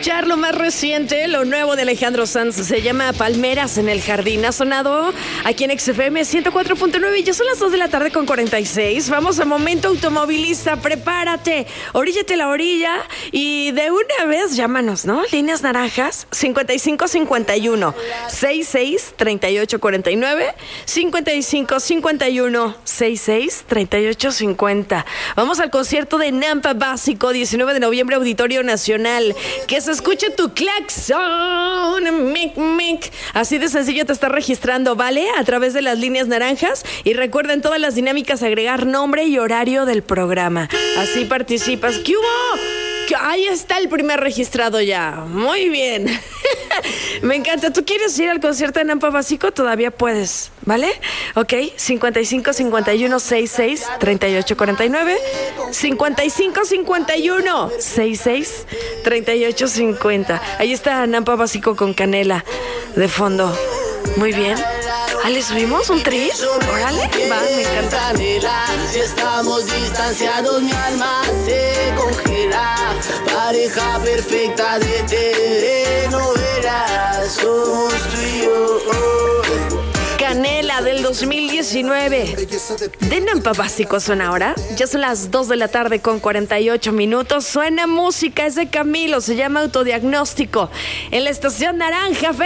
escuchar lo más reciente, lo nuevo de Alejandro Sanz. Se llama Palmeras en el Jardín. Ha sonado aquí en XFM 104.9 y ya son las 2 de la tarde con 46. Vamos a Momento Automovilista. Prepárate, oríllate la orilla y de una vez llámanos, ¿no? Líneas naranjas 5551 66 38 49 5551 66 38 50. Vamos al concierto de Nampa Básico, 19 de noviembre, Auditorio Nacional. Que se escuche tu claxon, mic, mic. Así de sencillo te está registrando, ¿vale? A través de las líneas naranjas. Y recuerden todas las dinámicas, agregar nombre y horario del programa. Así participas. ¿Qué hubo? Ahí está el primer registrado ya. Muy bien. Me encanta. ¿Tú quieres ir al concierto de Nampa Básico? Todavía puedes, ¿vale? Ok, 55 51 66 38 49 55 51 66 38 50. Ahí está Nampa Básico con Canela de fondo. Muy bien. ¿Ah, le subimos un tris? Órale, va, me encanta. Si estamos distanciados, mi alma se congela. Pareja perfecta de terreno, verás, somos tú y yo. Canela del 2019 de Nampa Básico suena ahora. Ya son las 2 de la tarde con 48 minutos. Suena música, es de Camilo, se llama Autodiagnóstico en la estación Naranja.